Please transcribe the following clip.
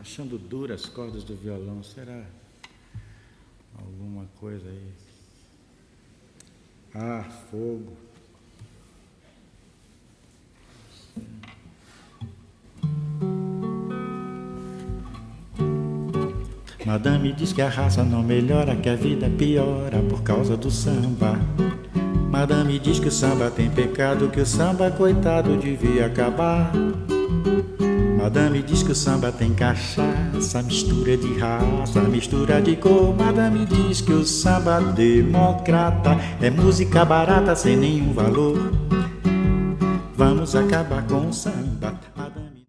achando duras as cordas do violão. Será alguma coisa aí? Ah, fogo. Madame diz que a raça não melhora, que a vida piora por causa do samba. Madame diz que o samba tem pecado, que o samba, coitado, devia acabar. Madame diz que o samba tem cachaça, mistura de raça, mistura de cor. Madame diz que o samba democrata é música barata sem nenhum valor. Vamos acabar com o samba.